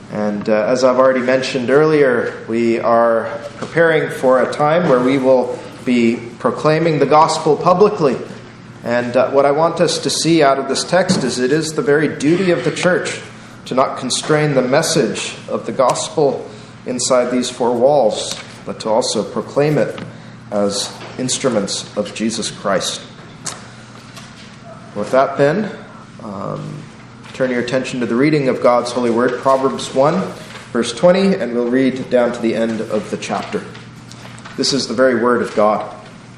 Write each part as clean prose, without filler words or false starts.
And as I've already mentioned earlier, we are preparing for a time where we will be proclaiming the gospel publicly. And what I want us to see out of this text is it is the very duty of the church to not constrain the message of the gospel inside these four walls, but to also proclaim it as instruments of Jesus Christ. With that then, turn your attention to the reading of God's holy word, Proverbs 1, verse 20, and we'll read down to the end of the chapter. This is the very word of God.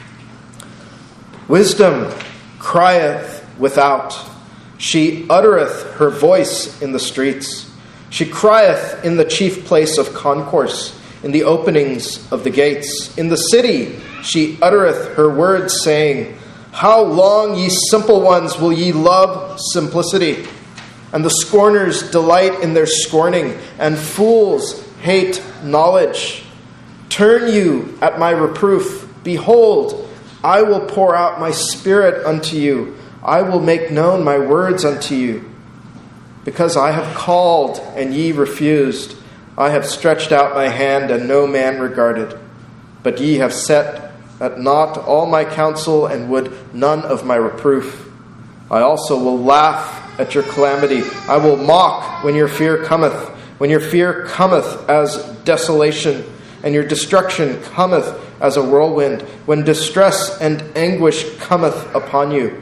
Wisdom crieth without. She uttereth her voice in the streets. She crieth in the chief place of concourse, in the openings of the gates. In the city she uttereth her words, saying, How long, ye simple ones, will ye love simplicity? And the scorners delight in their scorning, and fools hate knowledge. Turn you at my reproof. Behold, I will pour out my spirit unto you. I will make known my words unto you. Because I have called, and ye refused. I have stretched out my hand, and no man regarded. But ye have set at naught all my counsel, and would none of my reproof. I also will laugh at your calamity. I will mock when your fear cometh. When your fear cometh as desolation, and your destruction cometh as a whirlwind. When distress and anguish cometh upon you.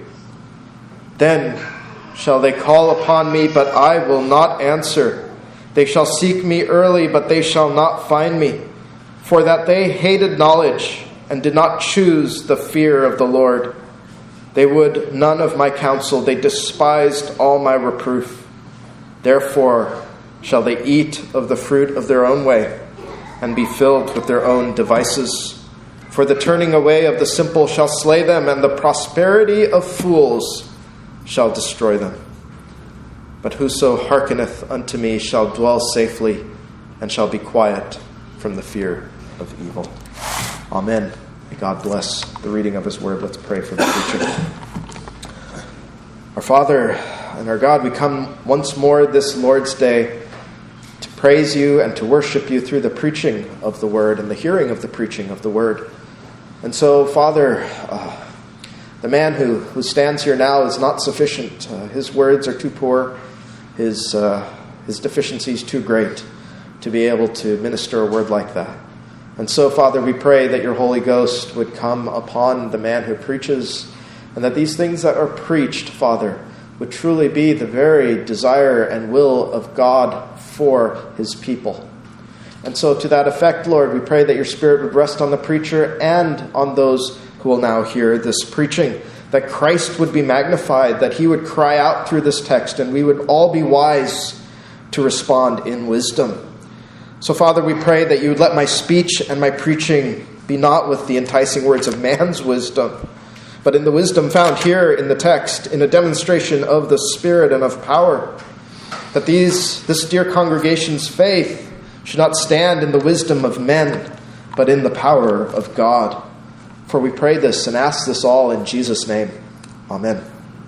Then shall they call upon me, but I will not answer. They shall seek me early, but they shall not find me. For that they hated knowledge, and did not choose the fear of the Lord. They would none of my counsel. They despised all my reproof. Therefore shall they eat of the fruit of their own way, and be filled with their own devices. For the turning away of the simple shall slay them, and the prosperity of fools shall destroy them. But whoso hearkeneth unto me shall dwell safely, and shall be quiet from the fear of evil. Amen. May God bless the reading of his word. Let's pray for the preaching. Our Father and our God, we come once more this Lord's Day to praise you and to worship you through the preaching of the word and the hearing of the preaching of the word. And so, Father, the man who stands here now is not sufficient. His words are too poor. His deficiency is too great to be able to minister a word like that. And so, Father, we pray that your Holy Ghost would come upon the man who preaches, and that these things that are preached, Father, would truly be the very desire and will of God for his people. And so to that effect, Lord, we pray that your Spirit would rest on the preacher and on those who will now hear this preaching, that Christ would be magnified, that he would cry out through this text, and we would all be wise to respond in wisdom. So, Father, we pray that you would let my speech and my preaching be not with the enticing words of man's wisdom, but in the wisdom found here in the text, in a demonstration of the Spirit and of power, that this dear congregation's faith should not stand in the wisdom of men, but in the power of God. For we pray this and ask this all in Jesus' name. Amen.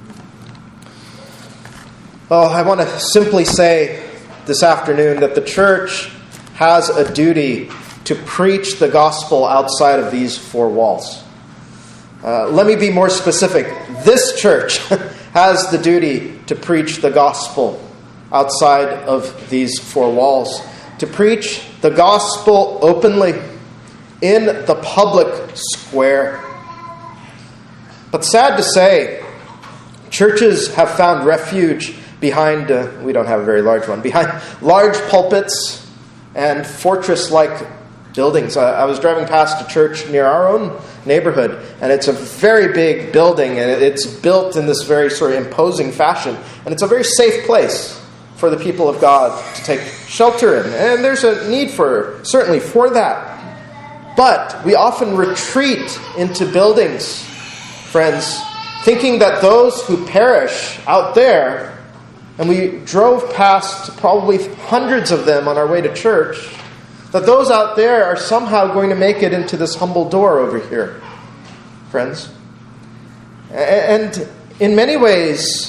Well, I want to simply say this afternoon that the church has a duty to preach the gospel outside of these four walls. Let me be more specific. This church has the duty to preach the gospel outside of these four walls. To preach the gospel openly in the public square. But sad to say, churches have found refuge behind, we don't have a very large one, behind large pulpits and fortress-like buildings. I was driving past a church near our own neighborhood, and it's a very big building, and it's built in this very sort of imposing fashion, and it's a very safe place for the people of God to take shelter in. And there's a need certainly for that. But we often retreat into buildings, friends, thinking that those who perish out there, and we drove past probably hundreds of them on our way to church, that those out there are somehow going to make it into this humble door over here, friends. And in many ways,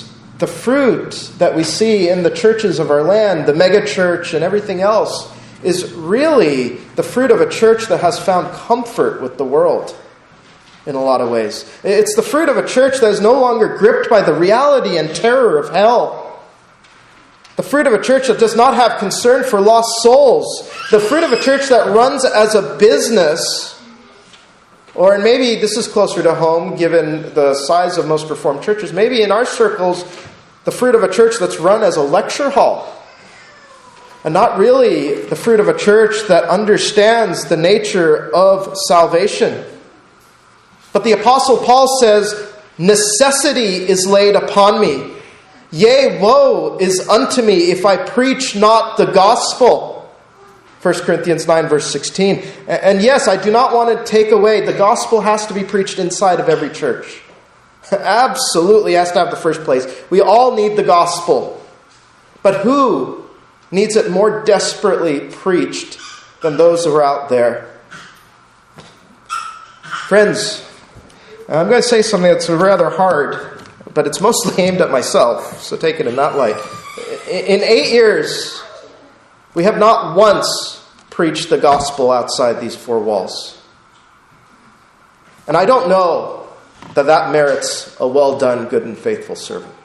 the fruit that we see in the churches of our land, the mega church and everything else, is really the fruit of a church that has found comfort with the world in a lot of ways. It's the fruit of a church that is no longer gripped by the reality and terror of hell. The fruit of a church that does not have concern for lost souls. The fruit of a church that runs as a business. Or maybe this is closer to home given the size of most Reformed churches. Maybe in our circles, the fruit of a church that's run as a lecture hall. And not really the fruit of a church that understands the nature of salvation. But the Apostle Paul says, necessity is laid upon me. Yea, woe is unto me if I preach not the gospel. 1 Corinthians 9 verse 16. And yes, I do not want to take away. The gospel has to be preached inside of every church. Absolutely has to have the first place. We all need the gospel. But who needs it more desperately preached than those who are out there? Friends, I'm going to say something that's rather hard, but it's mostly aimed at myself, so take it in that light. In 8 years, we have not once preached the gospel outside these 4 walls. And I don't know that merits a well done, good and faithful servant.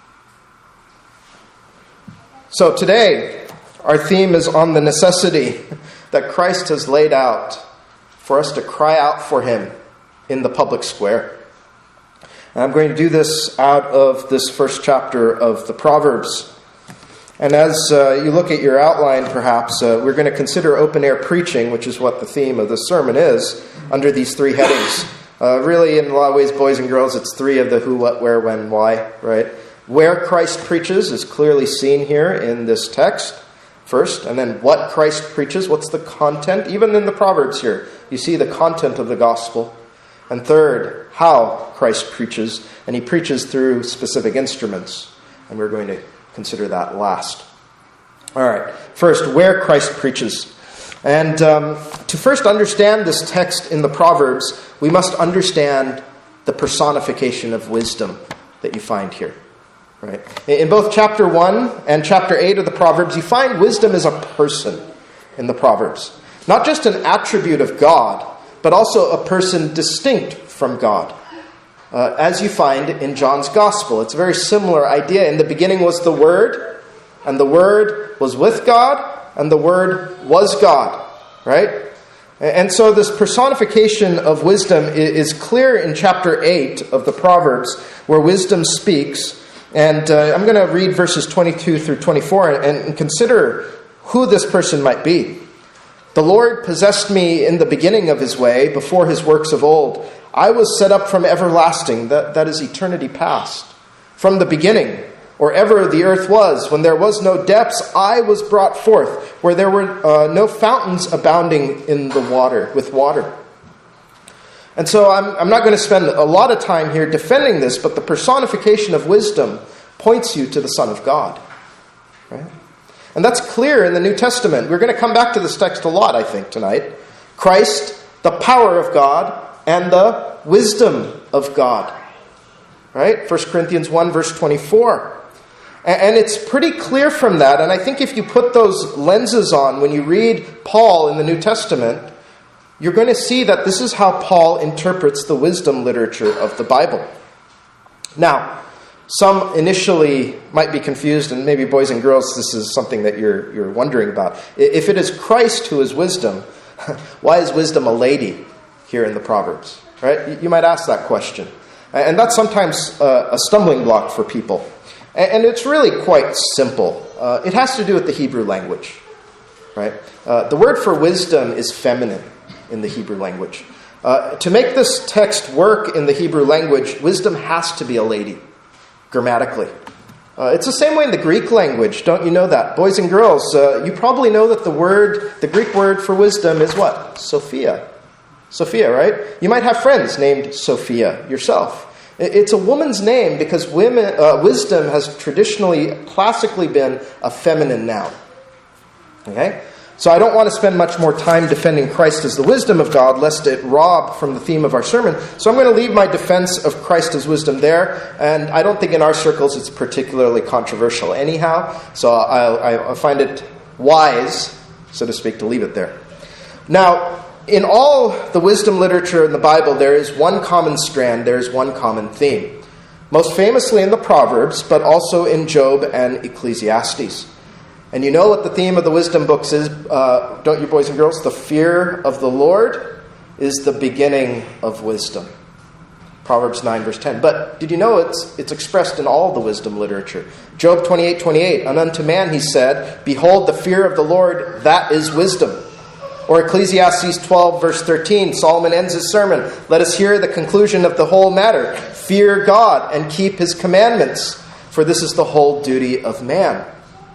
So today, our theme is on the necessity that Christ has laid out for us to cry out for him in the public square. And I'm going to do this out of this first chapter of the Proverbs. And as you look at your outline, perhaps, we're going to consider open-air preaching, which is what the theme of this sermon is, under these 3 headings. Really, in a lot of ways, boys and girls, it's 3 of the who, what, where, when, why, right? Where Christ preaches is clearly seen here in this text. First, and then what Christ preaches, what's the content? Even in the Proverbs here, you see the content of the gospel. And third, how Christ preaches, and he preaches through specific instruments. And we're going to consider that last. All right, first, where Christ preaches. And to first understand this text in the Proverbs, we must understand the personification of wisdom that you find here. Right. In both chapter 1 and chapter 8 of the Proverbs, you find wisdom as a person in the Proverbs. Not just an attribute of God, but also a person distinct from God. As you find in John's Gospel. It's a very similar idea. In the beginning was the Word, and the Word was with God, and the Word was God. Right? And so this personification of wisdom is clear in chapter 8 of the Proverbs, where wisdom speaks. And I'm going to read verses 22 through 24 and consider who this person might be. The Lord possessed me in the beginning of his way, before his works of old. I was set up from everlasting, that is eternity past. From the beginning, or ever the earth was, when there was no depths, I was brought forth, where there were no fountains abounding in the water, with water. And so I'm not going to spend a lot of time here defending this, but the personification of wisdom points you to the Son of God. Right? And that's clear in the New Testament. We're going to come back to this text a lot, I think, tonight. Christ, the power of God, and the wisdom of God. Right? 1 Corinthians 1, verse 24. And it's pretty clear from that, and I think if you put those lenses on when you read Paul in the New Testament, you're going to see that this is how Paul interprets the wisdom literature of the Bible. Now, some initially might be confused, and maybe boys and girls, this is something that you're wondering about. If it is Christ who is wisdom, why is wisdom a lady here in the Proverbs? Right? You might ask that question. And that's sometimes a stumbling block for people. And it's really quite simple. It has to do with the Hebrew language. Right? The word for wisdom is feminine in the Hebrew language. To make this text work in the Hebrew language, wisdom has to be a lady, grammatically. It's the same way in the Greek language. Don't you know that? Boys and girls, you probably know that the Greek word for wisdom is what? Sophia. Sophia, right? You might have friends named Sophia yourself. It's a woman's name because wisdom has traditionally, classically been a feminine noun. Okay? So I don't want to spend much more time defending Christ as the wisdom of God, lest it rob from the theme of our sermon. So I'm going to leave my defense of Christ as wisdom there, and I don't think in our circles it's particularly controversial anyhow, so I find it wise, so to speak, to leave it there. Now, in all the wisdom literature in the Bible, there is one common strand, there is one common theme. Most famously in the Proverbs, but also in Job and Ecclesiastes. And you know what the theme of the wisdom books is, don't you, boys and girls? The fear of the Lord is the beginning of wisdom. Proverbs 9, verse 10. But did you know it's expressed in all the wisdom literature? Job 28:28. And unto man he said, behold, the fear of the Lord, that is wisdom. Or Ecclesiastes 12, verse 13. Solomon ends his sermon. Let us hear the conclusion of the whole matter. Fear God and keep his commandments, for this is the whole duty of man.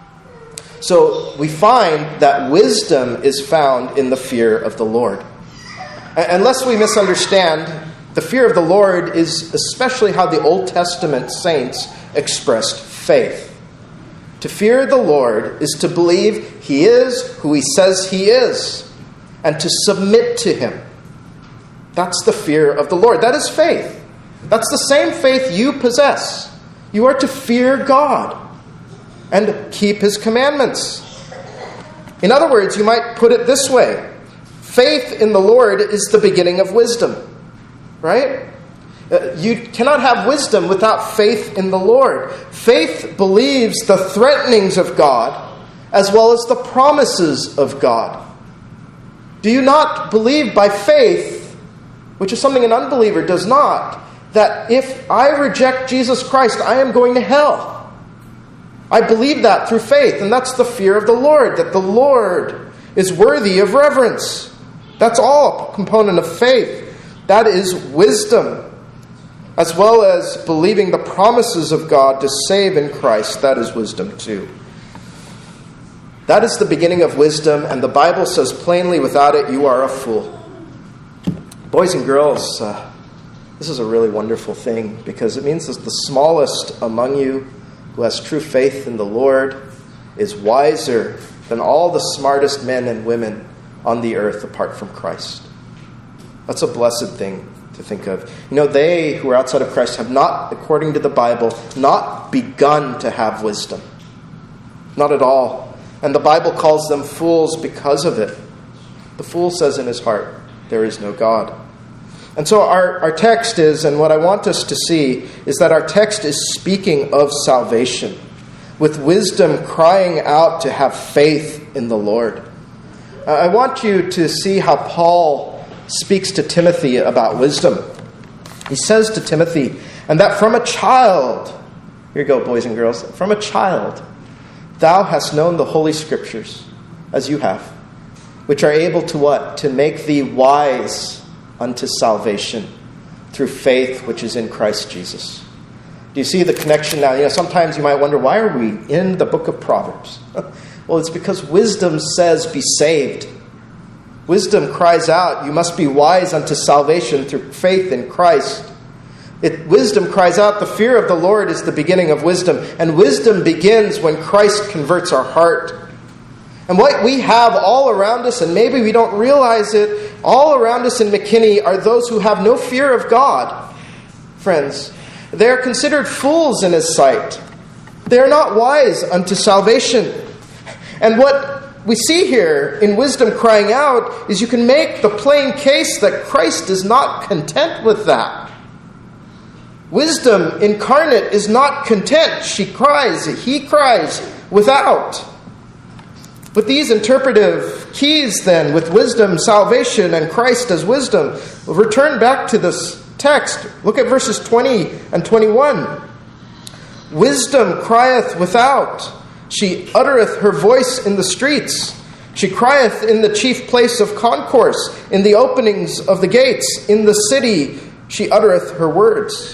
So we find that wisdom is found in the fear of the Lord. Unless we misunderstand, the fear of the Lord is especially how the Old Testament saints expressed faith. To fear the Lord is to believe he is who he says he is, and to submit to him. That's the fear of the Lord. That is faith. That's the same faith you possess. You are to fear God and keep his commandments. In other words, you might put it this way. Faith in the Lord is the beginning of wisdom. Right? You cannot have wisdom without faith in the Lord. Faith believes the threatenings of God as well as the promises of God. Do you not believe by faith, which is something an unbeliever does not, that if I reject Jesus Christ, I am going to hell? I believe that through faith, and that's the fear of the Lord, that the Lord is worthy of reverence. That's all a component of faith. That is wisdom, as well as believing the promises of God to save in Christ. That is wisdom too. That is the beginning of wisdom, and the Bible says plainly, without it you are a fool. Boys and girls, this is a really wonderful thing, because it means that the smallest among you who has true faith in the Lord is wiser than all the smartest men and women on the earth apart from Christ. That's a blessed thing to think of. You know, they who are outside of Christ have not, according to the Bible, not begun to have wisdom. Not at all. And the Bible calls them fools because of it. The fool says in his heart, there is no God. And so our text is, and what I want us to see, is that our text is speaking of salvation, with wisdom crying out to have faith in the Lord. I want you to see how Paul speaks to Timothy about wisdom. He says to Timothy, and that from a child, here you go, boys and girls, from a child, thou hast known the Holy Scriptures, as you have, which are able to what? To make thee wise unto salvation through faith which is in Christ Jesus. Do you see the connection now? You know, sometimes you might wonder, why are we in the book of Proverbs? Well, it's because wisdom says, be saved. Wisdom cries out, you must be wise unto salvation through faith in Christ. Wisdom cries out, the fear of the Lord is the beginning of wisdom. And wisdom begins when Christ converts our heart. And what we have all around us, and maybe we don't realize it, all around us in McKinney are those who have no fear of God. Friends, they are considered fools in his sight. They are not wise unto salvation. And what we see here in wisdom crying out is you can make the plain case that Christ is not content with that. Wisdom incarnate is not content. He cries without. With these interpretive keys then, with wisdom, salvation, and Christ as wisdom, we'll return back to this text. Look at verses 20 and 21. Wisdom crieth without. She uttereth her voice in the streets. She crieth in the chief place of concourse, in the openings of the gates, in the city she uttereth her words.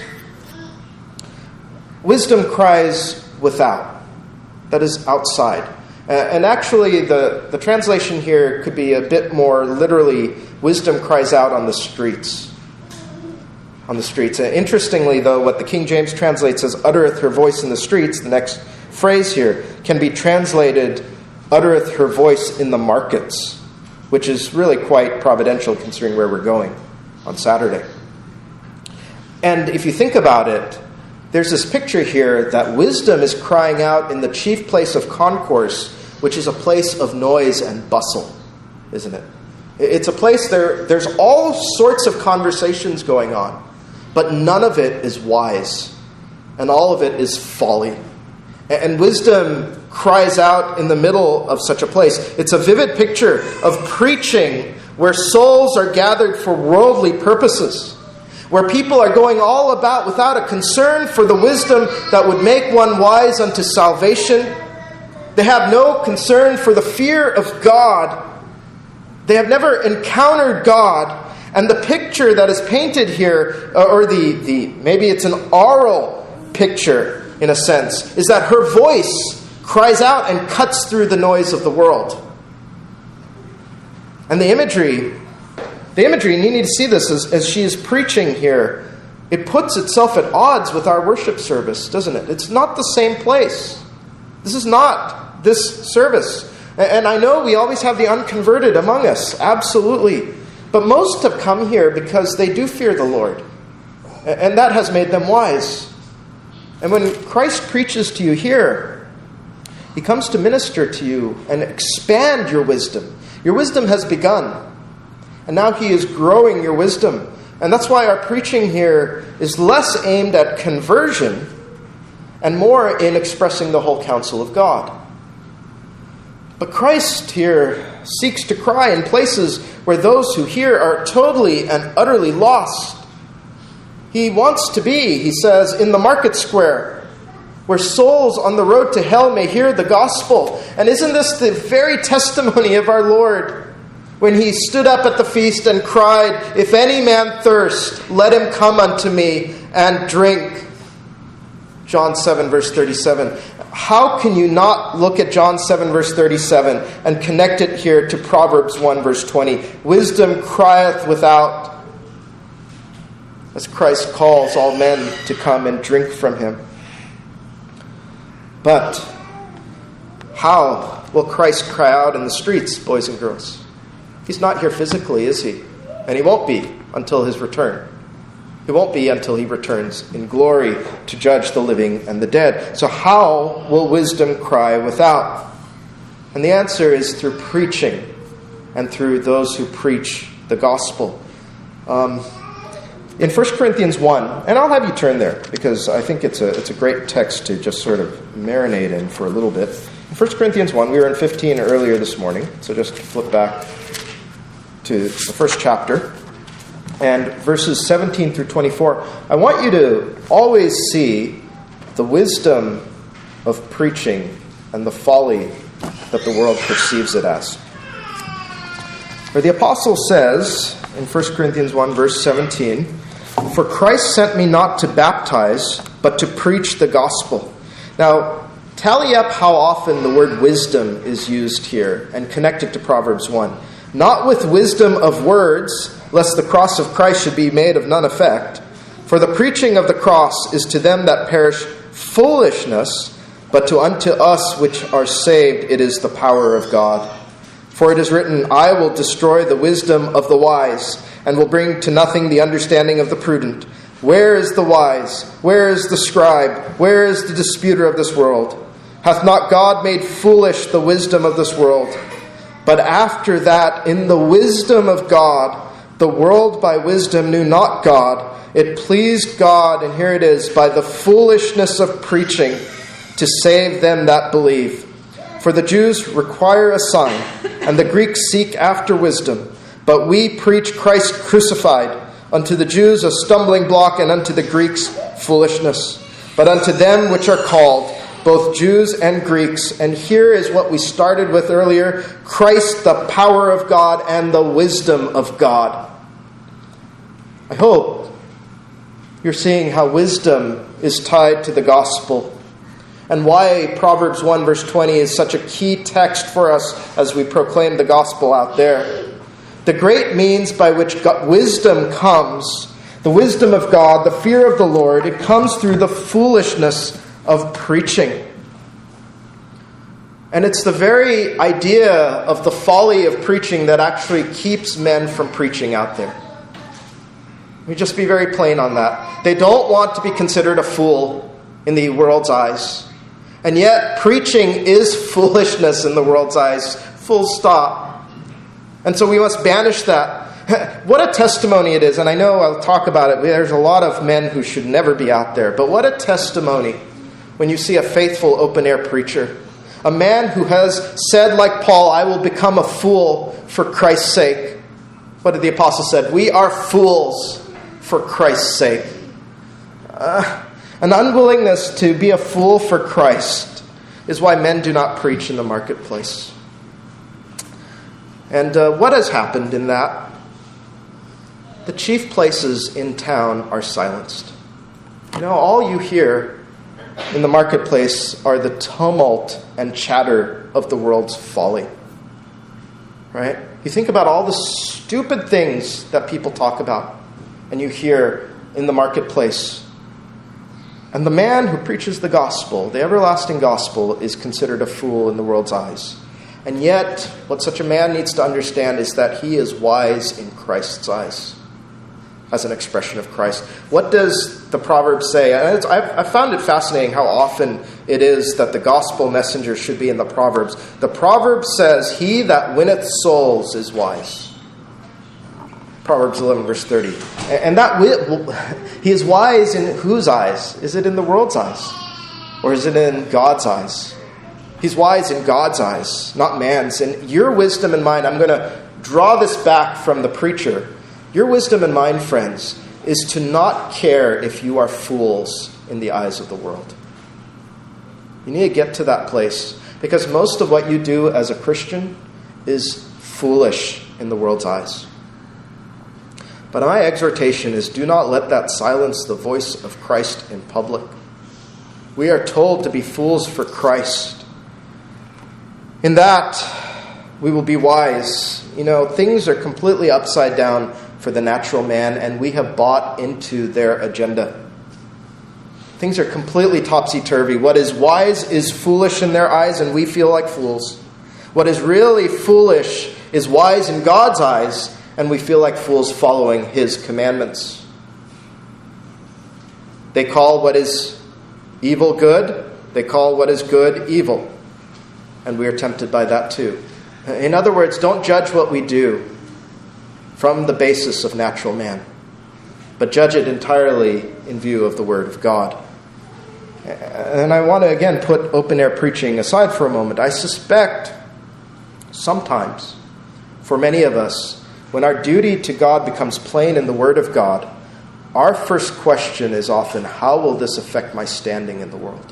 Wisdom cries without. That is outside. And actually, the translation here could be a bit more literally, wisdom cries out on the streets. On the streets. Interestingly, though, what the King James translates as uttereth her voice in the streets, the next phrase here, can be translated uttereth her voice in the markets, which is really quite providential considering where we're going on Saturday. And if you think about it, there's this picture here that wisdom is crying out in the chief place of concourse, which is a place of noise and bustle, isn't it? It's a place there's all sorts of conversations going on, but none of it is wise, and all of it is folly. And wisdom cries out in the middle of such a place. It's a vivid picture of preaching where souls are gathered for worldly purposes, where people are going all about without a concern for the wisdom that would make one wise unto salvation. They have no concern for the fear of God. They have never encountered God. And the picture that is painted here, or maybe it's an oral picture in a sense, is that her voice cries out and cuts through the noise of the world. And the imagery, and you need to see this as she is preaching here, it puts itself at odds with our worship service, doesn't it? It's not the same place. This is not this service. And I know we always have the unconverted among us, absolutely. But most have come here because they do fear the Lord. And that has made them wise. And when Christ preaches to you here, he comes to minister to you and expand your wisdom. Your wisdom has begun. And now he is growing your wisdom. And that's why our preaching here is less aimed at conversion and more in expressing the whole counsel of God. But Christ here seeks to cry in places where those who hear are totally and utterly lost. He wants to be, he says, in the market square, where souls on the road to hell may hear the gospel. And isn't this the very testimony of our Lord when he stood up at the feast and cried, "If any man thirst, let him come unto me and drink." John 7, verse 37. How can you not look at John 7, verse 37 and connect it here to Proverbs 1, verse 20? Wisdom crieth without, as Christ calls all men to come and drink from him. But how will Christ cry out in the streets, boys and girls? He's not here physically, is he? And he won't be until his return. It won't be until he returns in glory to judge the living and the dead. So how will wisdom cry without? And the answer is through preaching and through those who preach the gospel. In 1 Corinthians 1, and I'll have you turn there because I think it's a great text to just sort of marinate in for a little bit. In 1 Corinthians 1, we were in 15 earlier this morning, so just flip back to the first chapter. And verses 17 through 24, I want you to always see the wisdom of preaching and the folly that the world perceives it as. For the apostle says in 1 Corinthians 1, verse 17, "For Christ sent me not to baptize, but to preach the gospel." Now, tally up how often the word wisdom is used here and connect it to Proverbs 1. "Not with wisdom of words, lest the cross of Christ should be made of none effect. For the preaching of the cross is to them that perish foolishness, but unto us which are saved it is the power of God. For it is written, I will destroy the wisdom of the wise, and will bring to nothing the understanding of the prudent. Where is the wise? Where is the scribe? Where is the disputer of this world? Hath not God made foolish the wisdom of this world? But after that, in the wisdom of God, the world by wisdom knew not God. It pleased God," and here it is, "by the foolishness of preaching to save them that believe. For the Jews require a sign, and the Greeks seek after wisdom. But we preach Christ crucified, unto the Jews a stumbling block, and unto the Greeks foolishness. But unto them which are called, both Jews and Greeks," and here is what we started with earlier, "Christ the power of God and the wisdom of God." I hope you're seeing how wisdom is tied to the gospel and why Proverbs 1 verse 20 is such a key text for us as we proclaim the gospel out there. The great means by which wisdom comes, the wisdom of God, the fear of the Lord, it comes through the foolishness of preaching. And it's the very idea of the folly of preaching that actually keeps men from preaching out there. Let me just be very plain on that. They don't want to be considered a fool in the world's eyes. And yet, preaching is foolishness in the world's eyes. Full stop. And so we must banish that. What a testimony it is. And I know I'll talk about it. There's a lot of men who should never be out there. But what a testimony when you see a faithful open-air preacher. A man who has said, like Paul, I will become a fool for Christ's sake. What did the apostle say? We are fools for Christ's sake. An unwillingness to be a fool for Christ is why men do not preach in the marketplace. And what has happened in that? The chief places in town are silenced. All you hear in the marketplace are the tumult and chatter of the world's folly. Right? You think about all the stupid things that people talk about and you hear in the marketplace. And the man who preaches the gospel, the everlasting gospel, is considered a fool in the world's eyes. And yet, what such a man needs to understand is that he is wise in Christ's eyes, as an expression of Christ. What does the Proverbs say? I've found it fascinating how often it is that the gospel messenger should be in the Proverbs. The Proverb says, he that winneth souls is wise. Proverbs 11, verse 30. And he is wise in whose eyes? Is it in the world's eyes? Or is it in God's eyes? He's wise in God's eyes, not man's. And your wisdom and mine, I'm going to draw this back from the preacher. Your wisdom and mine, friends, is to not care if you are fools in the eyes of the world. You need to get to that place, because most of what you do as a Christian is foolish in the world's eyes. But my exhortation is, do not let that silence the voice of Christ in public. We are told to be fools for Christ. In that, we will be wise. Things are completely upside down for the natural man, and we have bought into their agenda. Things are completely topsy-turvy. What is wise is foolish in their eyes, and we feel like fools. What is really foolish is wise in God's eyes, and we feel like fools following His commandments. They call what is evil good. They call what is good evil. And we are tempted by that too. In other words, don't judge what we do from the basis of natural man, but judge it entirely in view of the Word of God. And I want to again put open-air preaching aside for a moment. I suspect sometimes, for many of us, when our duty to God becomes plain in the Word of God, our first question is often, how will this affect my standing in the world?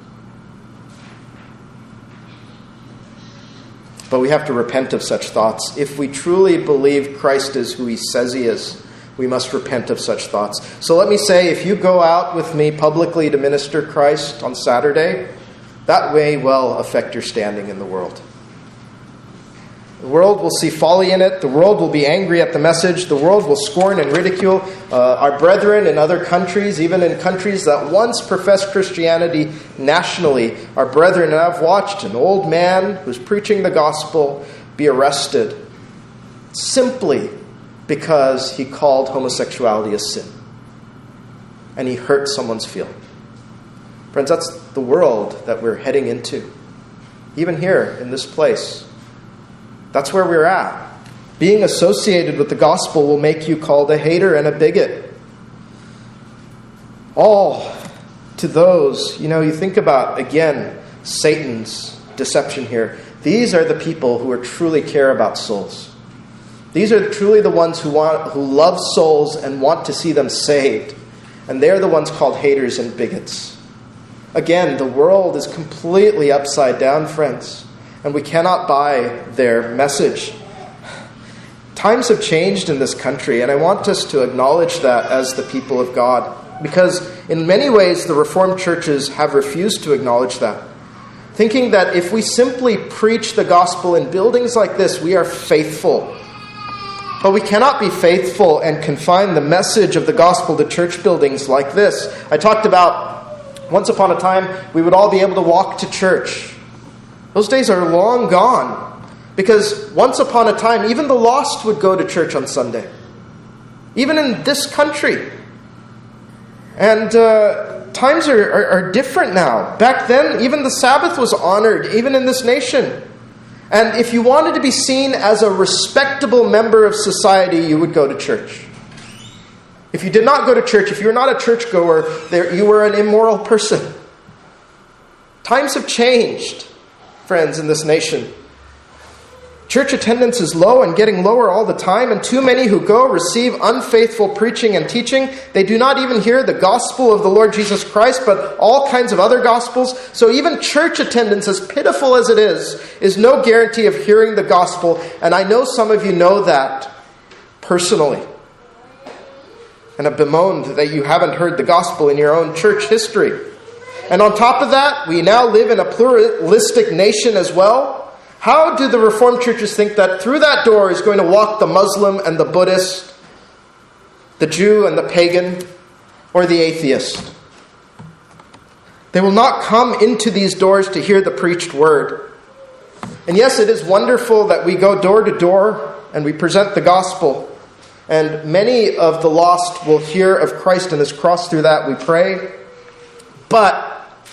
But we have to repent of such thoughts. If we truly believe Christ is who He says He is, we must repent of such thoughts. So let me say, if you go out with me publicly to minister Christ on Saturday, that may well affect your standing in the world. The world will see folly in it. The world will be angry at the message. The world will scorn and ridicule our brethren in other countries, even in countries that once professed Christianity nationally. Our brethren, and I've watched an old man who's preaching the gospel be arrested simply because he called homosexuality a sin. And he hurt someone's feeling. Friends, that's the world that we're heading into. Even here in this place. That's where we're at. Being associated with the gospel will make you called a hater and a bigot. All to those, you think about, again, Satan's deception here. These are the people who truly care about souls. These are truly the ones who love souls and want to see them saved. And they're the ones called haters and bigots. Again, the world is completely upside down, friends. And we cannot buy their message. Times have changed in this country, and I want us to acknowledge that as the people of God. Because in many ways, the Reformed churches have refused to acknowledge that. Thinking that if we simply preach the gospel in buildings like this, we are faithful. But we cannot be faithful and confine the message of the gospel to church buildings like this. I talked about, once upon a time, we would all be able to walk to church. Those days are long gone. Because once upon a time, even the lost would go to church on Sunday. Even in this country. And times are different now. Back then, even the Sabbath was honored, even in this nation. And if you wanted to be seen as a respectable member of society, you would go to church. If you did not go to church, if you were not a churchgoer, you were an immoral person. Times have changed, friends, in this nation. Church attendance is low and getting lower all the time, and too many who go receive unfaithful preaching and teaching. They do not even hear the gospel of the Lord Jesus Christ, but all kinds of other gospels. So even church attendance, as pitiful as it is no guarantee of hearing the gospel. And I know some of you know that personally, and have bemoaned that you haven't heard the gospel in your own church history. And on top of that, we now live in a pluralistic nation as well. How do the Reformed churches think that through that door is going to walk the Muslim and the Buddhist, the Jew and the pagan, or the atheist? They will not come into these doors to hear the preached word. And yes, it is wonderful that we go door to door and we present the gospel. And many of the lost will hear of Christ and His cross through that, we pray. But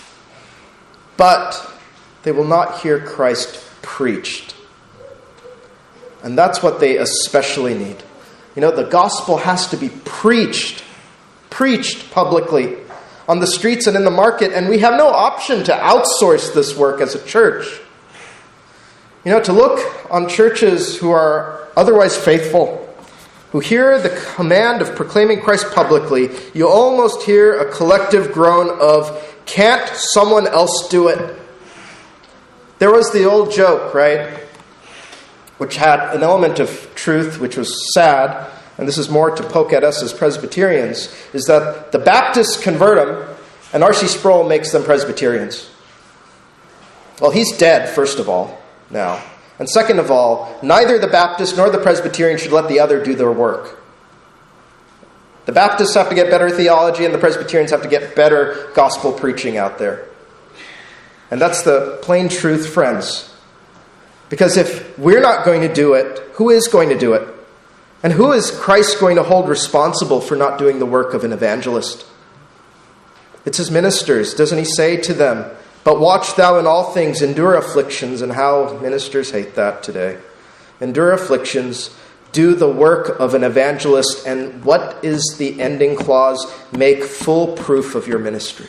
they will not hear Christ preached. And that's what they especially need. You know, the gospel has to be preached publicly on the streets and in the market, and we have no option to outsource this work as a church. You know, to look on churches who are otherwise faithful, who hear the command of proclaiming Christ publicly, you almost hear a collective groan of, can't someone else do it? There was the old joke, right? Which had an element of truth, which was sad, and this is more to poke at us as Presbyterians, is that the Baptists convert them, and R.C. Sproul makes them Presbyterians. Well, he's dead, first of all, now. And second of all, neither the Baptist nor the Presbyterian should let the other do their work. The Baptists have to get better theology, and the Presbyterians have to get better gospel preaching out there. And that's the plain truth, friends. Because if we're not going to do it, who is going to do it? And who is Christ going to hold responsible for not doing the work of an evangelist? It's His ministers. Doesn't He say to them, but watch thou in all things, endure afflictions, and how ministers hate that today. Endure afflictions, do the work of an evangelist, and what is the ending clause? Make full proof of your ministry.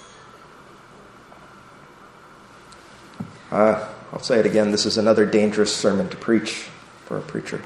I'll say it again, this is another dangerous sermon to preach for a preacher.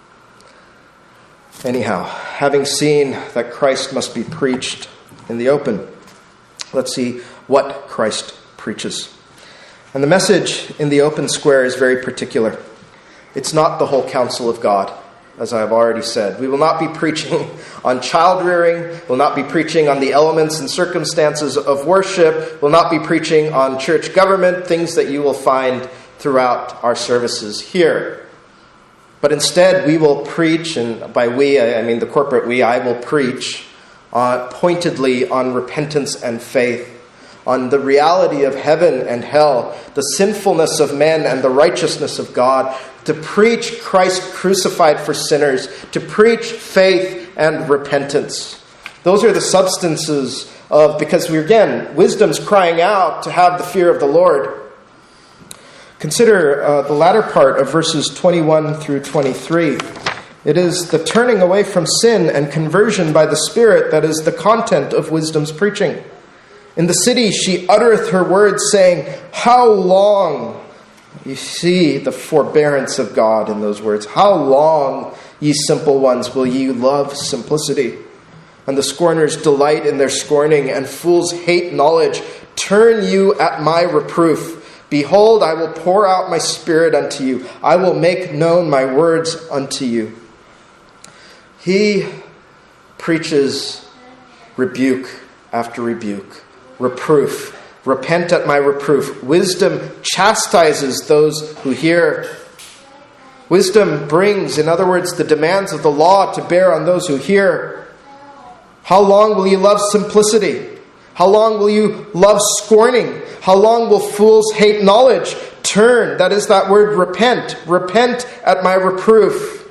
Anyhow, having seen that Christ must be preached in the open, let's see what Christ preaches. And the message in the open square is very particular. It's not the whole counsel of God, as I have already said. We will not be preaching on child rearing. We'll not be preaching on the elements and circumstances of worship. We'll not be preaching on church government, things that you will find throughout our services here. But instead, we will preach, and by we, I mean the corporate we, I will preach pointedly on repentance and faith, on the reality of heaven and hell, the sinfulness of men and the righteousness of God, to preach Christ crucified for sinners, to preach faith and repentance. Those are the substances of, because wisdom's crying out to have the fear of the Lord. Consider the latter part of verses 21 through 23. It is the turning away from sin and conversion by the Spirit that is the content of wisdom's preaching. In the city she uttereth her words, saying, how long? You see the forbearance of God in those words. How long, ye simple ones, will ye love simplicity? And the scorners delight in their scorning, and fools hate knowledge. Turn you at my reproof. Behold, I will pour out my Spirit unto you. I will make known my words unto you. He preaches rebuke after rebuke, reproof. Repent at my reproof. Wisdom chastises those who hear. Wisdom brings, in other words, the demands of the law to bear on those who hear. How long will you love simplicity? How long will you love scorning? How long will fools hate knowledge? Turn, that is that word repent. Repent at my reproof.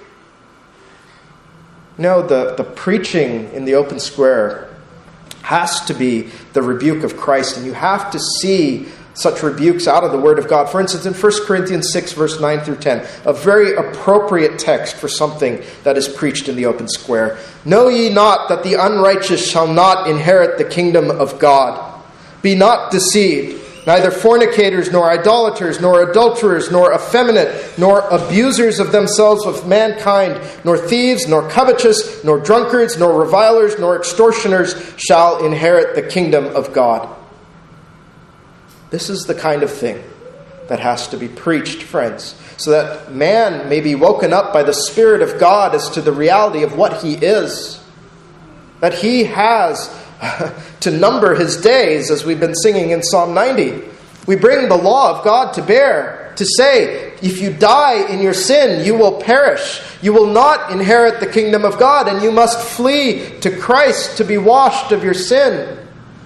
No, the preaching in the open square has to be the rebuke of Christ, and you have to see such rebukes out of the Word of God. For instance, in 1 Corinthians 6, verse 9 through 10, a very appropriate text for something that is preached in the open square. Know ye not that the unrighteous shall not inherit the kingdom of God? Be not deceived. Neither fornicators, nor idolaters, nor adulterers, nor effeminate, nor abusers of themselves with mankind, nor thieves, nor covetous, nor drunkards, nor revilers, nor extortioners shall inherit the kingdom of God. This is the kind of thing that has to be preached, friends, so that man may be woken up by the Spirit of God as to the reality of what he is. That he has to number his days, as we've been singing in Psalm 90. We bring the law of God to bear to say, if you die in your sin, you will perish. You will not inherit the kingdom of God, and you must flee to Christ to be washed of your sin.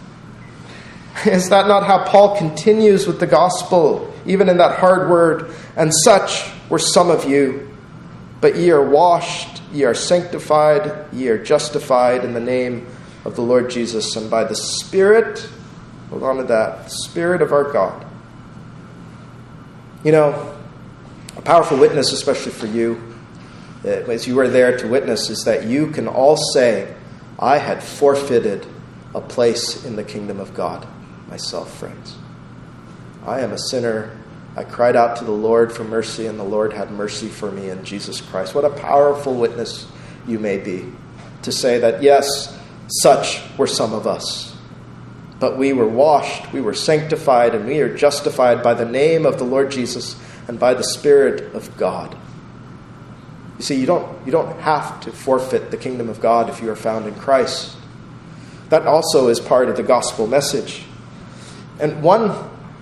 Is that not how Paul continues with the gospel, even in that hard word? And such were some of you, but ye are washed, ye are sanctified, ye are justified in the name of the Lord Jesus, and by the Spirit, hold on to that, Spirit of our God. You know, a powerful witness, especially for you, as you were there to witness, is that you can all say, I had forfeited a place in the kingdom of God myself, friends. I am a sinner. I cried out to the Lord for mercy, and the Lord had mercy for me in Jesus Christ. What a powerful witness you may be to say that, yes, such were some of us. But we were washed, we were sanctified, and we are justified by the name of the Lord Jesus and by the Spirit of God. You see, you don't have to forfeit the kingdom of God if you are found in Christ. That also is part of the gospel message. And one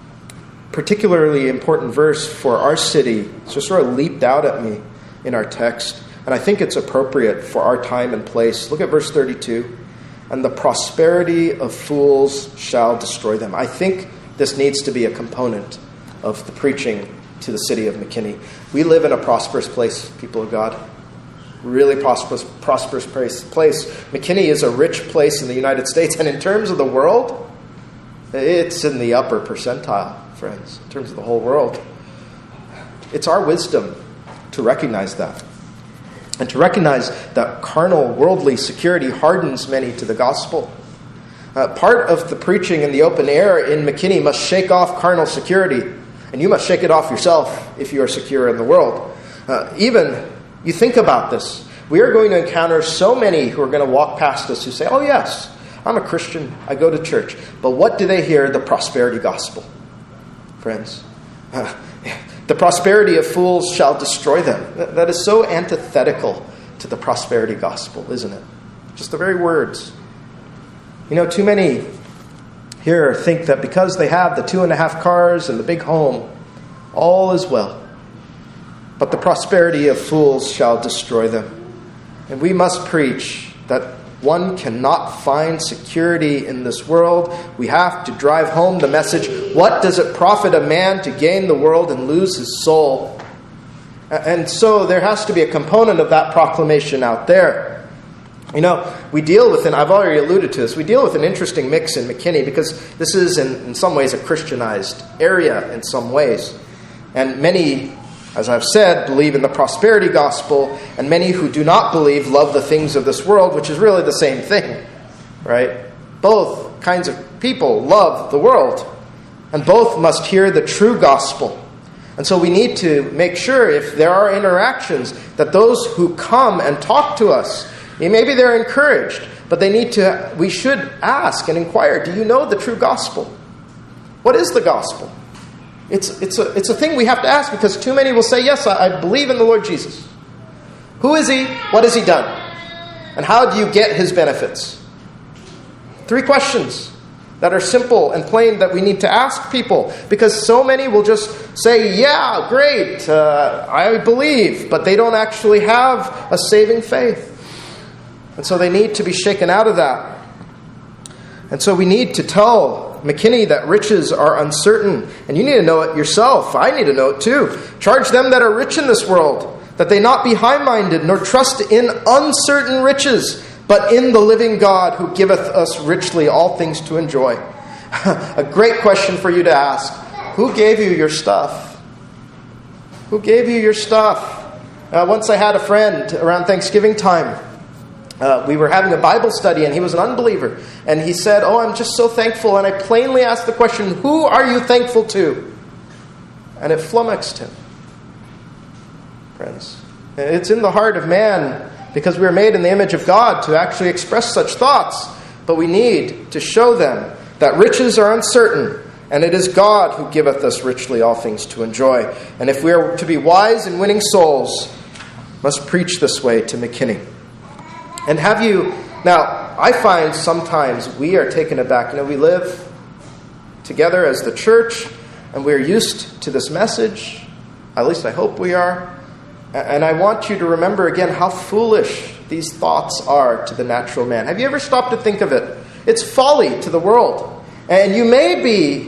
particularly important verse for our city just sort of leaped out at me in our text, and I think it's appropriate for our time and place. Look at verse 32. And the prosperity of fools shall destroy them. I think this needs to be a component of the preaching to the city of McKinney. We live in a prosperous place, people of God. Really prosperous place. McKinney is a rich place in the United States, and in terms of the world, it's in the upper percentile, friends, in terms of the whole world. It's our wisdom to recognize that. And to recognize that carnal, worldly security hardens many to the gospel. Part of the preaching in the open air in McKinney must shake off carnal security. And you must shake it off yourself if you are secure in the world. Even, you think about this. We are going to encounter so many who are going to walk past us who say, oh yes, I'm a Christian, I go to church. But what do they hear? The prosperity gospel. Friends, the prosperity of fools shall destroy them. That is so antithetical to the prosperity gospel, isn't it? Just the very words. You know, too many here think that because they have the 2.5 cars and the big home, all is well. But the prosperity of fools shall destroy them. And we must preach that one cannot find security in this world. We have to drive home the message, what does it profit a man to gain the world and lose his soul? And so there has to be a component of that proclamation out there. You know, we deal with, and I've already alluded to this, we deal with an interesting mix in McKinney because this is in some ways a Christianized area in some ways. And many, as I've said, believe in the prosperity gospel, and many who do not believe love the things of this world, which is really the same thing, right? Both kinds of people love the world, and both must hear the true gospel. And so we need to make sure, if there are interactions, that those who come and talk to us, maybe they're encouraged, but we should ask and inquire, do you know the true gospel? What is the gospel? It's a thing we have to ask, because too many will say, yes, I believe in the Lord Jesus. Who is he? What has he done? And how do you get his benefits? 3 questions that are simple and plain that we need to ask people, because so many will just say, yeah, great, I believe, but they don't actually have a saving faith. And so they need to be shaken out of that. And so we need to tell McKinney that riches are uncertain, and you need to know it yourself. I need to know it too. Charge them that are rich in this world, that they not be high-minded, nor trust in uncertain riches, but in the living God, who giveth us richly all things to enjoy. A great question for you to ask. Who gave you your stuff? Who gave you your stuff? Once I had a friend around Thanksgiving time. We were having a Bible study, and he was an unbeliever. And he said, I'm just so thankful. And I plainly asked the question, who are you thankful to? And it flummoxed him. Friends, it's in the heart of man, because we are made in the image of God, to actually express such thoughts. But we need to show them that riches are uncertain, and it is God who giveth us richly all things to enjoy. And if we are to be wise in winning souls, must preach this way to McKinney. And now, I find sometimes we are taken aback. We live together as the church, and we are used to this message. At least I hope we are. And I want you to remember again how foolish these thoughts are to the natural man. Have you ever stopped to think of it? It's folly to the world. And you may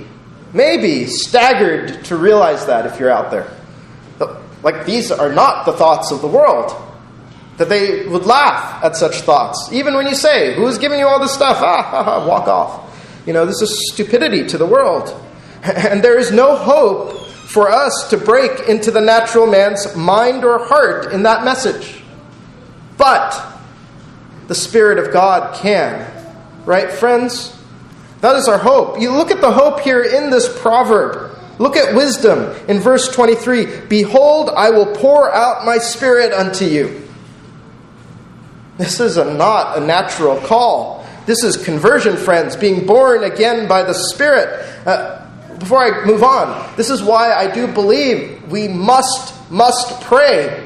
be staggered to realize that if you're out there. Like, these are not the thoughts of the world. That they would laugh at such thoughts. Even when you say, who's giving you all this stuff? Walk off. This is stupidity to the world. And there is no hope for us to break into the natural man's mind or heart in that message. But the Spirit of God can. Right, friends? That is our hope. You look at the hope here in this proverb. Look at wisdom in verse 23. Behold, I will pour out my Spirit unto you. This is not a natural call. This is conversion, friends, being born again by the Spirit. Before I move on, this is why I do believe we must pray.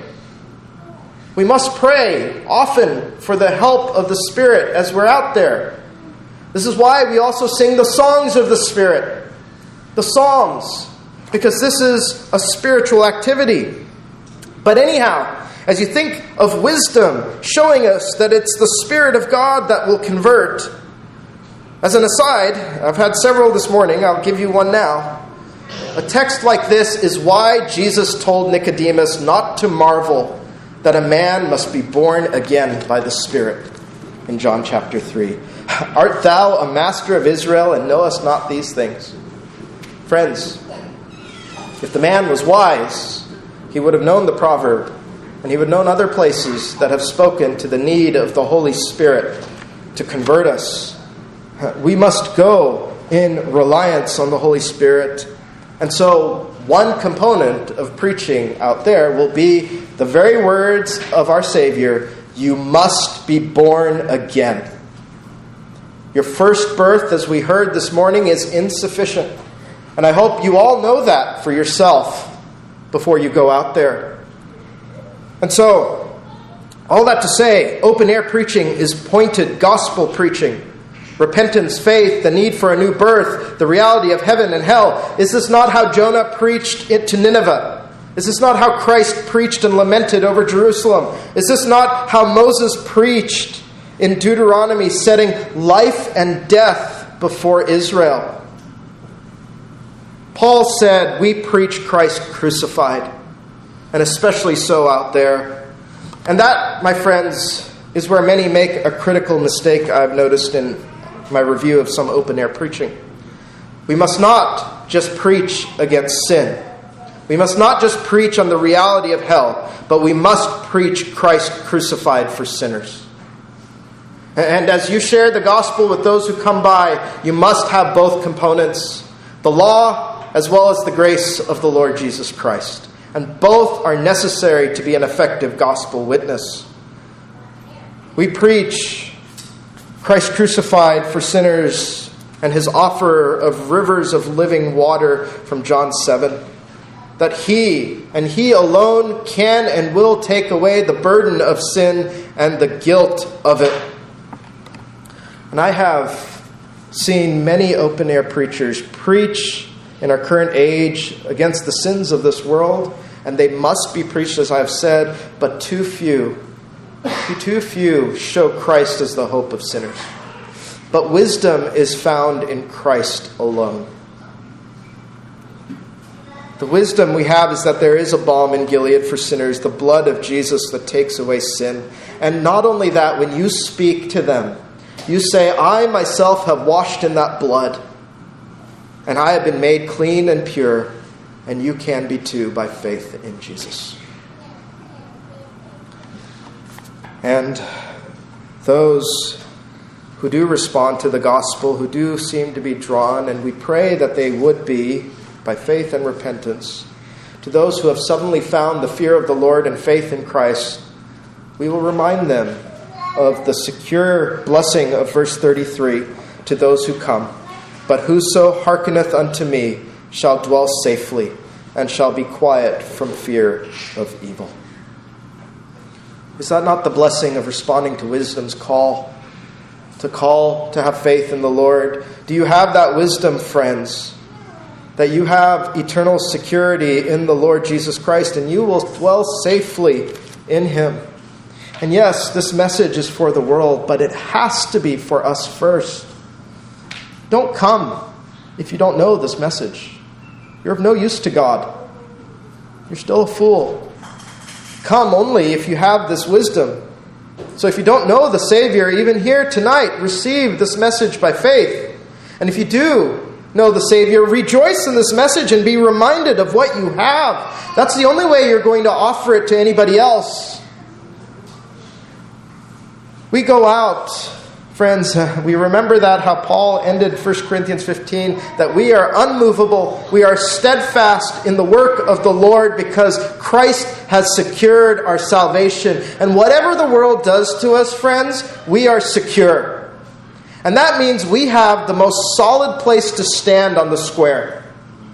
We must pray often for the help of the Spirit as we're out there. This is why we also sing the songs of the Spirit, the Psalms, because this is a spiritual activity. But anyhow, as you think of wisdom showing us that it's the Spirit of God that will convert, as an aside, I've had several this morning, I'll give you one now. A text like this is why Jesus told Nicodemus not to marvel that a man must be born again by the Spirit in John chapter 3. Art thou a master of Israel and knowest not these things? Friends, if the man was wise, he would have known the proverb, and he would have known other places that have spoken to the need of the Holy Spirit to convert us. We must go in reliance on the Holy Spirit. And so one component of preaching out there will be the very words of our Savior, you must be born again. Your first birth, as we heard this morning, is insufficient. And I hope you all know that for yourself before you go out there. And so, all that to say, open-air preaching is pointed gospel preaching. Repentance, faith, the need for a new birth, the reality of heaven and hell. Is this not how Jonah preached it to Nineveh? Is this not how Christ preached and lamented over Jerusalem? Is this not how Moses preached in Deuteronomy, setting life and death before Israel? Paul said, we preach Christ crucified, and especially so out there. And that, my friends, is where many make a critical mistake I've noticed in my review of some open-air preaching. We must not just preach against sin. We must not just preach on the reality of hell, but we must preach Christ crucified for sinners. And as you share the gospel with those who come by, you must have both components, the law as well as the grace of the Lord Jesus Christ. And both are necessary to be an effective gospel witness. We preach Christ crucified for sinners and his offer of rivers of living water from John 7. That he and he alone can and will take away the burden of sin and the guilt of it. And I have seen many open-air preachers preach in our current age against the sins of this world, and they must be preached, as I have said, but too few show Christ as the hope of sinners. but wisdom is found in Christ alone. The wisdom we have is that there is a balm in Gilead for sinners, the blood of Jesus that takes away sin. And not only that, when you speak to them, you say, I myself have washed in that blood, and I have been made clean and pure, and you can be too by faith in Jesus. And those who do respond to the gospel, who do seem to be drawn, and we pray that they would be, by faith and repentance, to those who have suddenly found the fear of the Lord and faith in Christ, we will remind them of the secure blessing of verse 33 to those who come. But whoso hearkeneth unto me shall dwell safely, and shall be quiet from fear of evil. Is that not the blessing of responding to wisdom's call? To call to have faith in the Lord? Do you have that wisdom, friends? That you have eternal security in the Lord Jesus Christ, and you will dwell safely in Him. And yes, this message is for the world, but it has to be for us first. Don't come if you don't know this message. You're of no use to God. You're still a fool. Come only if you have this wisdom. So if you don't know the Savior, even here tonight, receive this message by faith. And if you do know the Savior, rejoice in this message and be reminded of what you have. That's the only way you're going to offer it to anybody else. We go out, friends, we remember that how Paul ended 1 Corinthians 15, that we are unmovable, we are steadfast in the work of the Lord because Christ has secured our salvation. And whatever the world does to us, friends, we are secure. And that means we have the most solid place to stand on the square.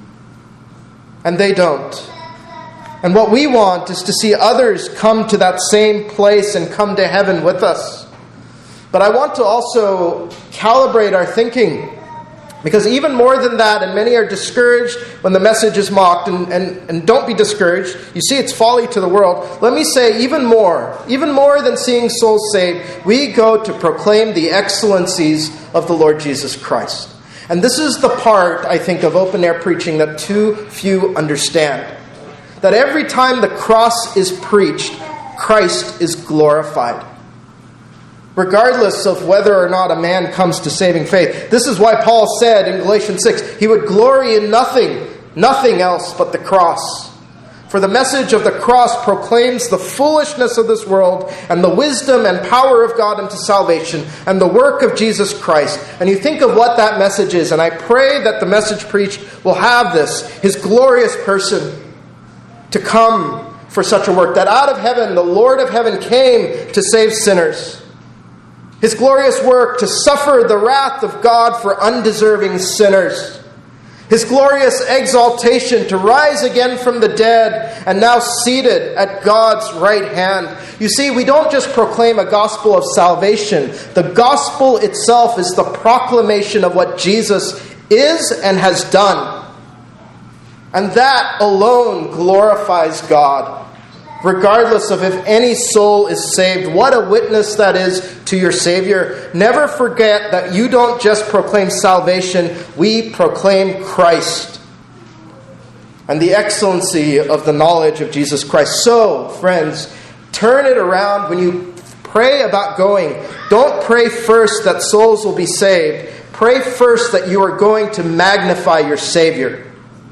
And they don't. And what we want is to see others come to that same place and come to heaven with us. But I want to also calibrate our thinking. Because even more than that, and many are discouraged when the message is mocked, and don't be discouraged. You see, it's folly to the world. Let me say even more than seeing souls saved, we go to proclaim the excellencies of the Lord Jesus Christ. And this is the part, I think, of open-air preaching that too few understand. That every time the cross is preached, Christ is glorified. Regardless of whether or not a man comes to saving faith. This is why Paul said in Galatians 6, he would glory in nothing else but the cross. For the message of the cross proclaims the foolishness of this world and the wisdom and power of God unto salvation and the work of Jesus Christ. And you think of what that message is, and I pray that the message preached will have this, His glorious person to come for such a work. That out of heaven, the Lord of heaven came to save sinners. His glorious work to suffer the wrath of God for undeserving sinners. His glorious exaltation to rise again from the dead and now seated at God's right hand. You see, we don't just proclaim a gospel of salvation. The gospel itself is the proclamation of what Jesus is and has done. And that alone glorifies God. Regardless of if any soul is saved, what a witness that is to your Savior. Never forget that you don't just proclaim salvation, we proclaim Christ and the excellency of the knowledge of Jesus Christ. So, friends, turn it around. When you pray about going, don't pray first that souls will be saved. Pray first that you are going to magnify your Savior.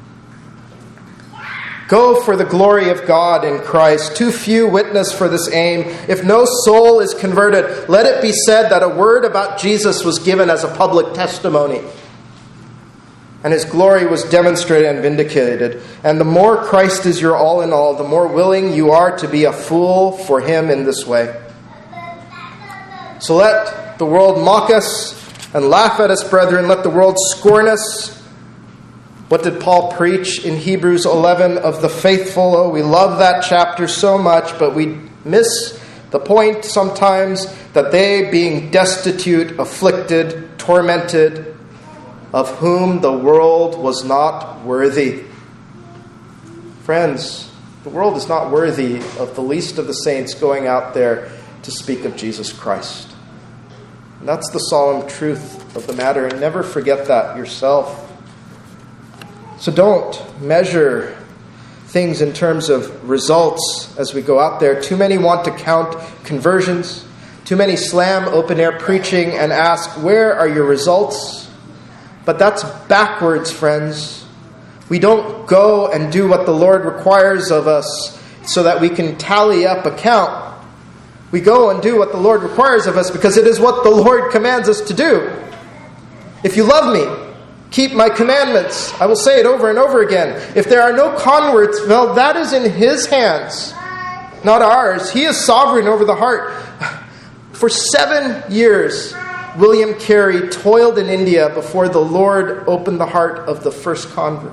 Go for the glory of God in Christ. Too few witness for this aim. If no soul is converted, let it be said that a word about Jesus was given as a public testimony. And His glory was demonstrated and vindicated. And the more Christ is your all in all, the more willing you are to be a fool for Him in this way. So let the world mock us and laugh at us, brethren. Let the world scorn us. What did Paul preach in Hebrews 11 of the faithful? Oh, we love that chapter so much, but we miss the point sometimes that they, being destitute, afflicted, tormented, of whom the world was not worthy. Friends, the world is not worthy of the least of the saints going out there to speak of Jesus Christ. And that's the solemn truth of the matter, and never forget that yourself. So don't measure things in terms of results as we go out there. Too many want to count conversions. Too many slam open-air preaching and ask, where are your results? But that's backwards, friends. We don't go and do what the Lord requires of us so that we can tally up a count. We go and do what the Lord requires of us because it is what the Lord commands us to do. If you love me, keep my commandments. I will say it over and over again. If there are no converts, well, that is in His hands, not ours. He is sovereign over the heart. For 7 years, William Carey toiled in India before the Lord opened the heart of the first convert.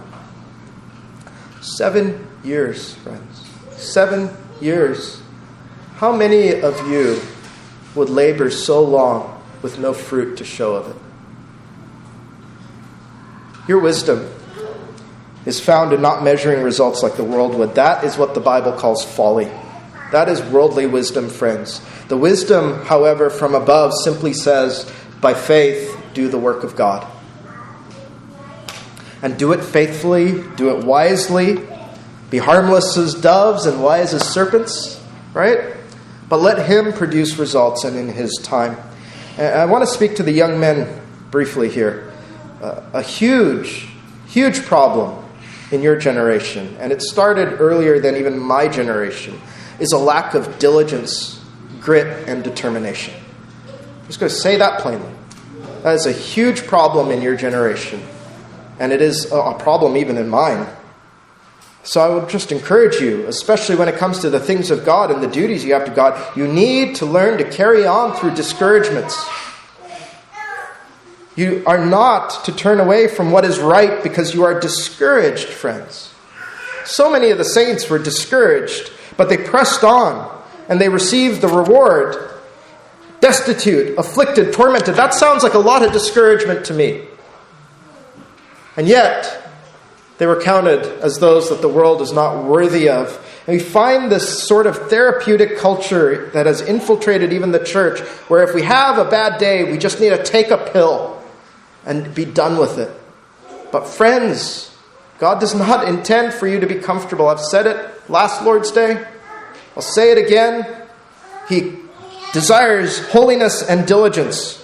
7 years, friends. 7 years. How many of you would labor so long with no fruit to show of it? Your wisdom is found in not measuring results like the world would. That is what the Bible calls folly. That is worldly wisdom, friends. The wisdom, however, from above simply says, by faith, do the work of God. And do it faithfully, do it wisely, be harmless as doves and wise as serpents, right? But let Him produce results and in His time. And I want to speak to the young men briefly here. A huge, huge problem in your generation, and it started earlier than even my generation, is a lack of diligence, grit, and determination. I'm just going to say that plainly. That is a huge problem in your generation, and it is a problem even in mine. So I would just encourage you, especially when it comes to the things of God and the duties you have to God, you need to learn to carry on through discouragements. You are not to turn away from what is right because you are discouraged, friends. So many of the saints were discouraged, but they pressed on and they received the reward. Destitute, afflicted, tormented. That sounds like a lot of discouragement to me. And yet, they were counted as those that the world is not worthy of. And we find this sort of therapeutic culture that has infiltrated even the church, where if we have a bad day, we just need to take a pill and be done with it. But friends, God does not intend for you to be comfortable. I've said it last Lord's Day. I'll say it again. He desires holiness and diligence.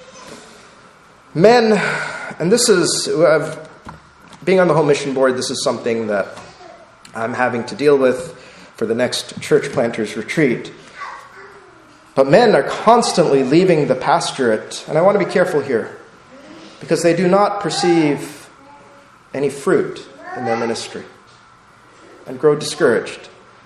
Men, and this is, being on the Home Mission Board, this is something that I'm having to deal with for the next church planters retreat. But men are constantly leaving the pastorate, and I want to be careful here, because they do not perceive any fruit in their ministry and grow discouraged.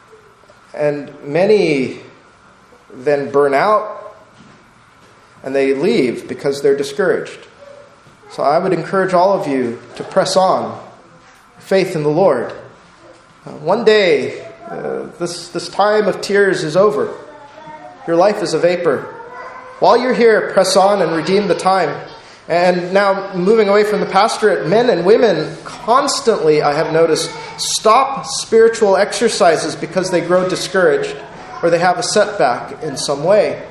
And many then burn out and they leave because they're discouraged. So I would encourage all of you to press on, faith in the Lord. One day, this time of tears is over. Your life is a vapor. While you're here, press on and redeem the time. And now, moving away from the pastorate, men and women constantly, I have noticed, stop spiritual exercises because they grow discouraged or they have a setback in some way.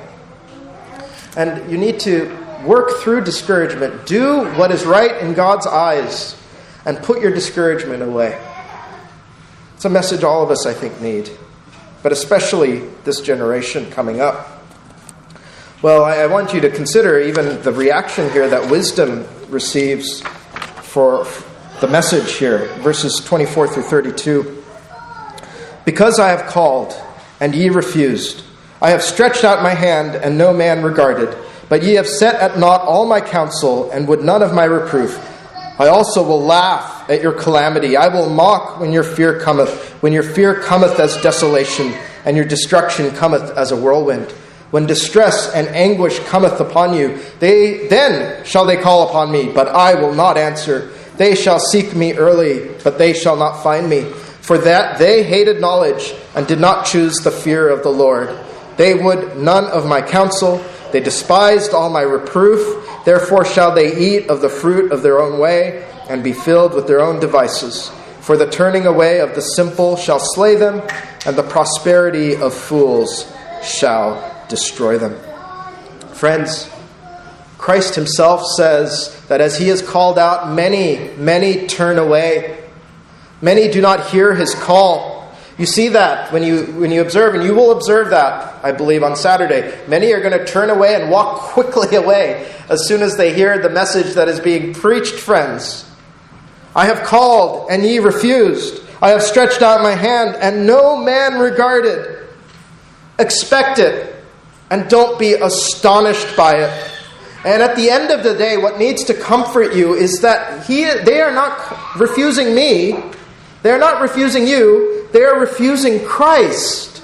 And you need to work through discouragement. Do what is right in God's eyes and put your discouragement away. It's a message all of us, I think, need, but especially this generation coming up. Well, I want you to consider even the reaction here that wisdom receives for the message here, verses 24 through 32. Because I have called, and ye refused. I have stretched out my hand, and no man regarded. But ye have set at naught all my counsel, and would none of my reproof. I also will laugh at your calamity. I will mock when your fear cometh, when your fear cometh as desolation, and your destruction cometh as a whirlwind. When distress and anguish cometh upon you, then shall they call upon me, but I will not answer. They shall seek me early, but they shall not find me. For that they hated knowledge, and did not choose the fear of the Lord. They would none of my counsel. They despised all my reproof. Therefore shall they eat of the fruit of their own way, and be filled with their own devices. For the turning away of the simple shall slay them, and the prosperity of fools shall destroy them. Friends, Christ himself says that as he has called out, many turn away. Many do not hear his call. You see that when you observe, and you will observe that, I believe, on Saturday. Many are going to turn away and walk quickly away as soon as they hear the message that is being preached, friends. I have called, and ye refused. I have stretched out my hand, and no man regarded. Expect it, and don't be astonished by it. And at the end of the day, what needs to comfort you is that they are not refusing me. They are not refusing you. They are refusing Christ.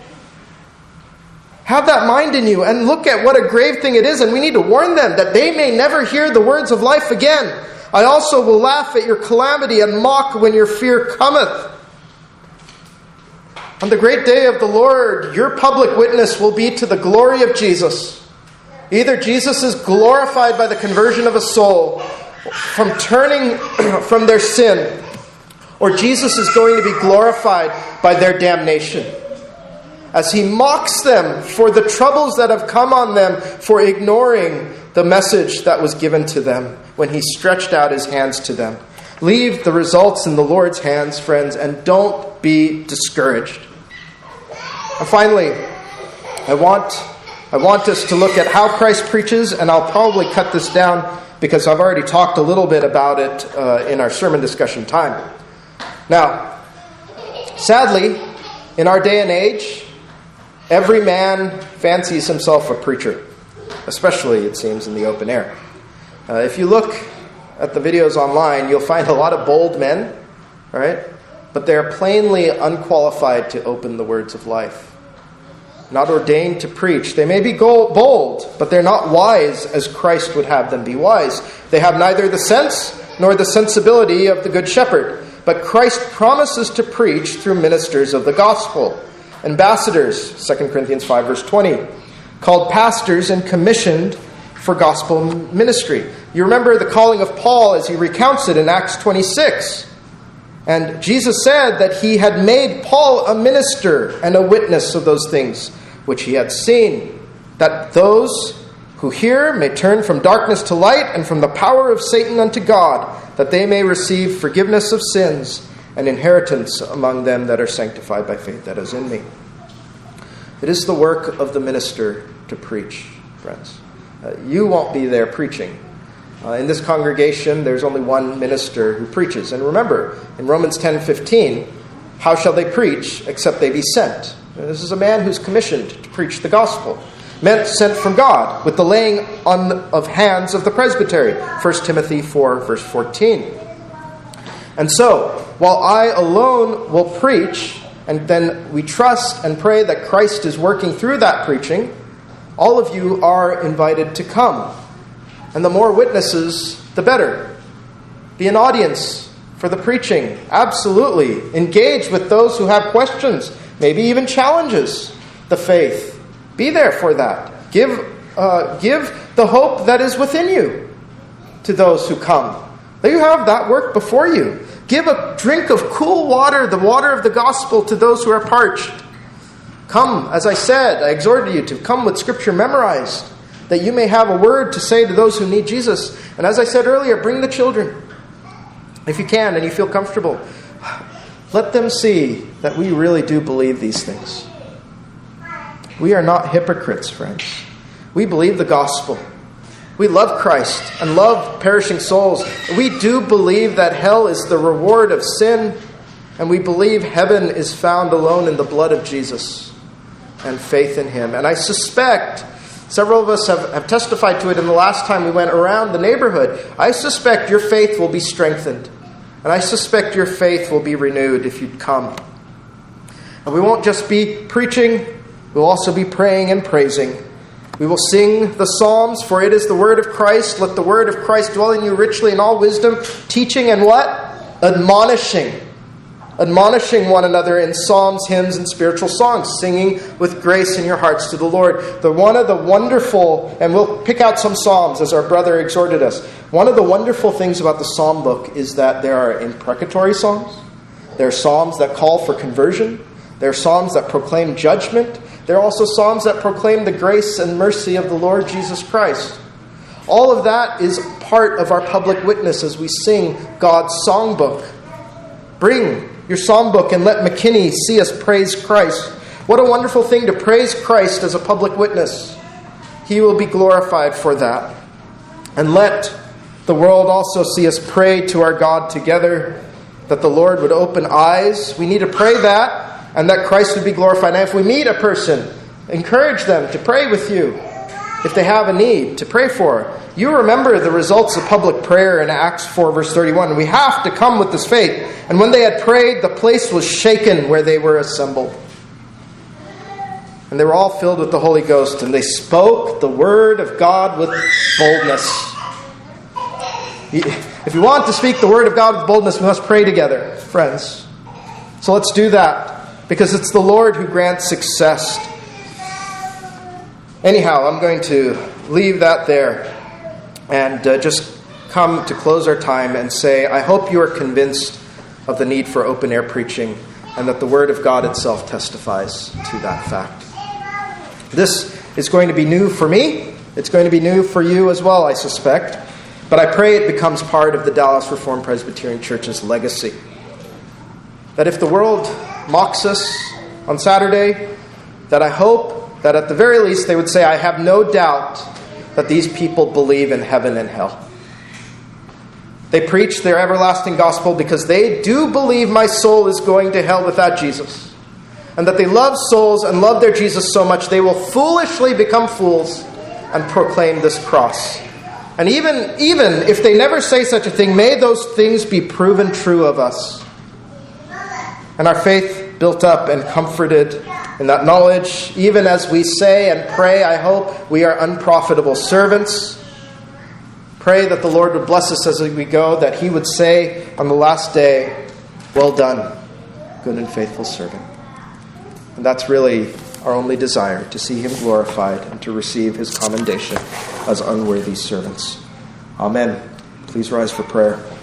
Have that mind in you and look at what a grave thing it is. And we need to warn them that they may never hear the words of life again. I also will laugh at your calamity and mock when your fear cometh. On the great day of the Lord, your public witness will be to the glory of Jesus. Either Jesus is glorified by the conversion of a soul from turning from their sin, or Jesus is going to be glorified by their damnation. As he mocks them for the troubles that have come on them for ignoring the message that was given to them when he stretched out his hands to them. Leave the results in the Lord's hands, friends, and don't be discouraged. And finally, I want us to look at how Christ preaches, and I'll probably cut this down because I've already talked a little bit about it in our sermon discussion time. Now, sadly, in our day and age, every man fancies himself a preacher, especially, it seems, in the open air. If you look at the videos online, you'll find a lot of bold men, right? But they're plainly unqualified to open the words of life. Not ordained to preach. They may be bold, but they're not wise as Christ would have them be wise. They have neither the sense nor the sensibility of the Good Shepherd. But Christ promises to preach through ministers of the gospel. Ambassadors, 2 Corinthians 5 verse 20. Called pastors and commissioned for gospel ministry. You remember the calling of Paul as he recounts it in Acts 26. And Jesus said that he had made Paul a minister and a witness of those things which he had seen, that those who hear may turn from darkness to light and from the power of Satan unto God, that they may receive forgiveness of sins and inheritance among them that are sanctified by faith that is in me. It is the work of the minister to preach, friends. You won't be there preaching. In this congregation, there's only one minister who preaches. And remember, in Romans 10:15, how shall they preach except they be sent? This is a man who's commissioned to preach the gospel. Meant sent from God, with the laying on of hands of the presbytery. 1 Timothy 4, verse 14. And so, while I alone will preach, and then we trust and pray that Christ is working through that preaching, all of you are invited to come. And the more witnesses, the better. Be an audience for the preaching. Absolutely. Engage with those who have questions, maybe even challenges the faith. Be there for that. Give the hope that is within you to those who come. Let you have that work before you. Give a drink of cool water, the water of the gospel, to those who are parched. Come, as I said, I exhorted you to come with Scripture memorized, that you may have a word to say to those who need Jesus. And as I said earlier, bring the children. If you can and you feel comfortable, let them see that we really do believe these things. We are not hypocrites, friends. We believe the gospel. We love Christ and love perishing souls. We do believe that hell is the reward of sin, and we believe heaven is found alone in the blood of Jesus and faith in him. And I suspect several of us have testified to it in the last time we went around the neighborhood. I suspect your faith will be strengthened. And I suspect your faith will be renewed if you'd come. And we won't just be preaching, we'll also be praying and praising. We will sing the Psalms, for it is the word of Christ. Let the word of Christ dwell in you richly in all wisdom, teaching and what? Admonishing. Admonishing one another in psalms, hymns, and spiritual songs, singing with grace in your hearts to the Lord. One of the wonderful, and we'll pick out some psalms as our brother exhorted us. One of the wonderful things about the psalm book is that there are imprecatory psalms. There are psalms that call for conversion. There are psalms that proclaim judgment. There are also psalms that proclaim the grace and mercy of the Lord Jesus Christ. All of that is part of our public witness as we sing God's songbook. Bring your songbook and let McKinney see us praise Christ. What a wonderful thing to praise Christ as a public witness. He will be glorified for that. And let the world also see us pray to our God together, that the Lord would open eyes. We need to pray that, and that Christ would be glorified. And if we meet a person, encourage them to pray with you. If they have a need to pray for. You remember the results of public prayer in Acts 4 verse 31. We have to come with this faith. And when they had prayed, the place was shaken where they were assembled. And they were all filled with the Holy Ghost, and they spoke the word of God with boldness. If you want to speak the word of God with boldness, we must pray together, friends. So let's do that, because it's the Lord who grants success. Anyhow, I'm going to leave that there and just come to close our time and say, I hope you are convinced of the need for open-air preaching and that the Word of God itself testifies to that fact. This is going to be new for me. It's going to be new for you as well, I suspect. But I pray it becomes part of the Dallas Reformed Presbyterian Church's legacy. That if the world mocks us on Saturday, that I hope that at the very least they would say, I have no doubt that these people believe in heaven and hell. They preach their everlasting gospel because they do believe my soul is going to hell without Jesus. And that they love souls and love their Jesus so much they will foolishly become fools and proclaim this cross. And even if they never say such a thing, may those things be proven true of us. And our faith built up and comforted in that knowledge, even as we say and pray, I hope we are unprofitable servants. Pray that the Lord would bless us as we go, that He would say on the last day, well done, good and faithful servant. And that's really our only desire, to see Him glorified and to receive His commendation as unworthy servants. Amen. Please rise for prayer.